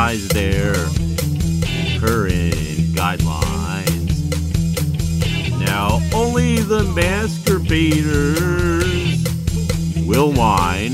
besides their current guidelines. Now, only the masturbators will whine.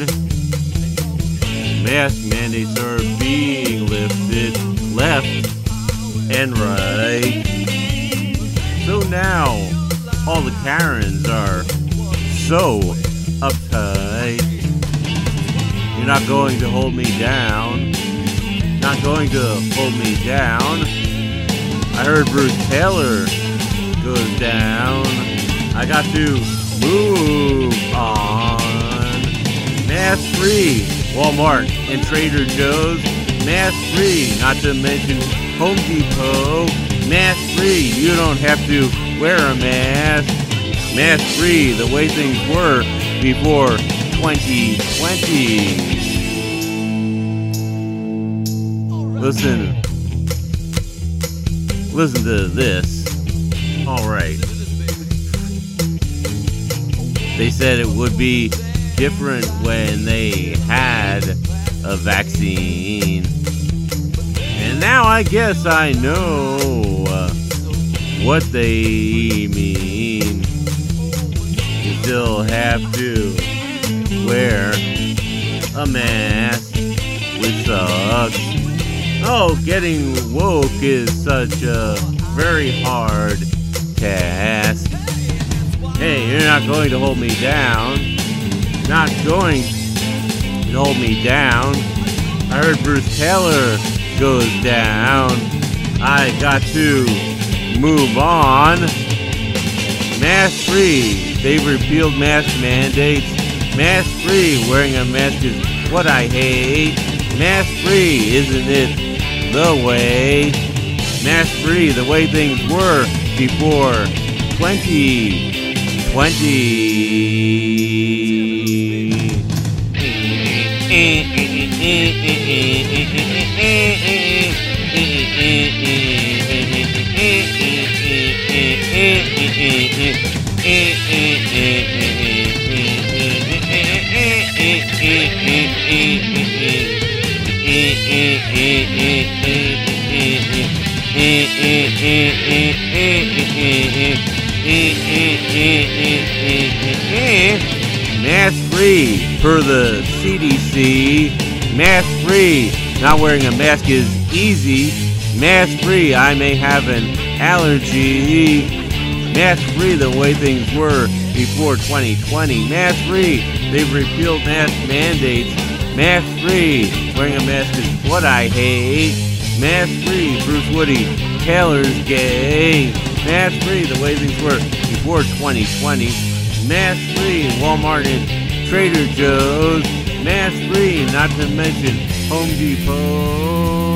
Mask mandates are being lifted left and right. So now, all the Karens are so uptight. You're not going to hold me down. Not going to hold me down. I heard Bruce Taylor goes down. I got to move on. Mask free. Walmart and Trader Joe's. Mask free. Not to mention Home Depot. Mask free. You don't have to wear a mask. Mask free. The way things were before 2020. Listen to this. All right. They said it would be different when they had a vaccine. And now I guess I know what they mean. You still have to wear a mask, which sucks. Oh, getting woke is such a very hard task. Hey, you're not going to hold me down. Not going to hold me down. I heard Bruce Taylor goes down. I got to move on. Mask free. They've repealed mask mandates. Mask free. Wearing a mask is what I hate. Mask free, isn't it the way? Mask free, the way things were before 2020. Mask free per the CDC. Mask free. Not wearing a mask is easy. Mask free. I may have an allergy. Mask free. The way things were before 2020. Mask free. They've repealed mask mandates. Mask free. Wearing a mask is what I hate. Mask free. Bruce Woody Taylor's gay. Mask free. The way things were before 2020. Mask free. Walmart and Trader Joe's. Mask free. Not to mention Home Depot.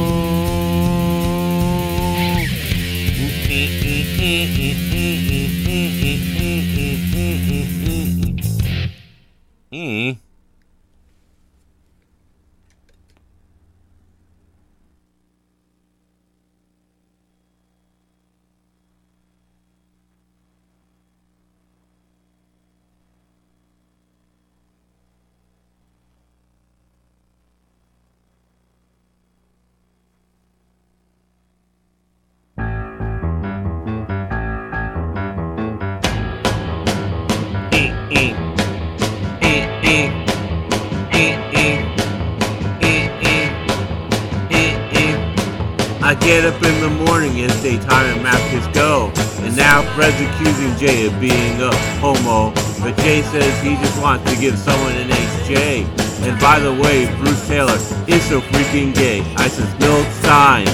I get up in the morning and daytime and Marcus go. And now Fred's accusing Jay of being a homo. But Jay says he just wants to give someone an HJ. And by the way, Bruce Taylor is so freaking gay. I says Milk Stein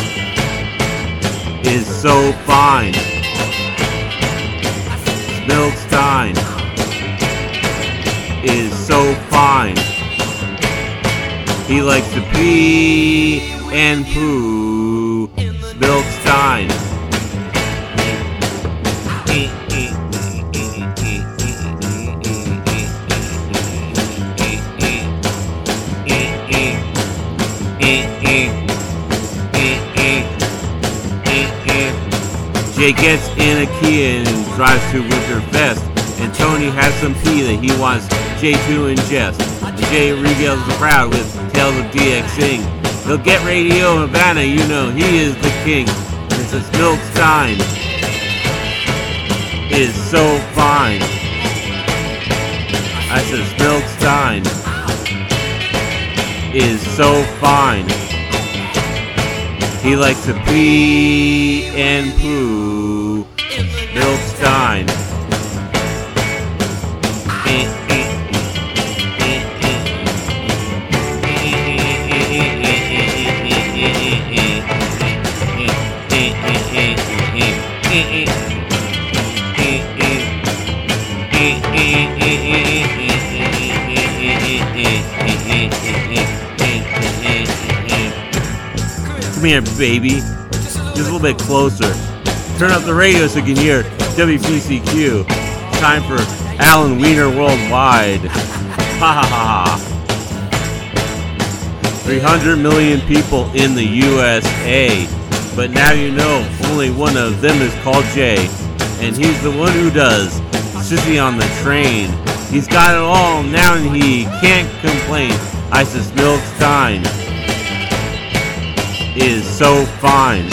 is so fine. Milk Stein is so fine. He likes to pee and poo. Milk Stein. Jay gets in a Kia and drives to Winterfest, and Tony has some pee that he wants Jay to ingest. And Jay regales the crowd with tales of DXing. He'll get Radio Havana, you know he is the king. Mrs. Milkstein is so fine. I says Milkstein is so fine. He likes to pee and poo. Milkstein. Come here, baby. Just a little bit closer. Turn up the radio so you can hear WPCQ. It's time for Alan Wiener Worldwide. Ha ha ha ha. 300 million people in the USA. But now you know only one of them is called Jay. And he's the one who does Sissy on the Train. He's got it all now and he can't complain. Isis Milkstein is so fine.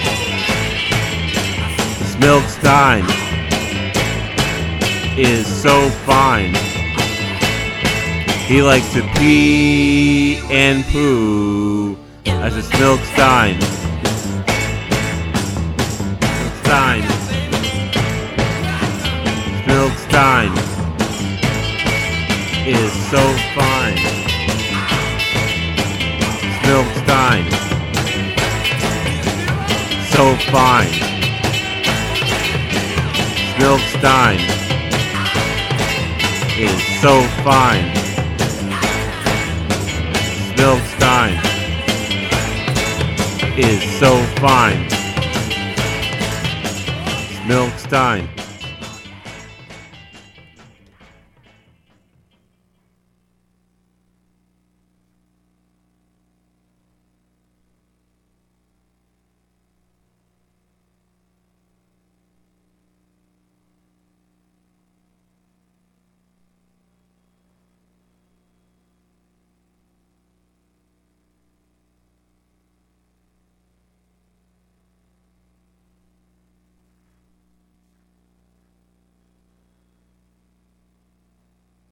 This Milkstein is so fine. He likes to pee and poo. Isis Milkstein. Milkstein. Milkstein is so fine. Milkstein. So fine. Milkstein is so fine. Milkstein is so fine. Milkstein.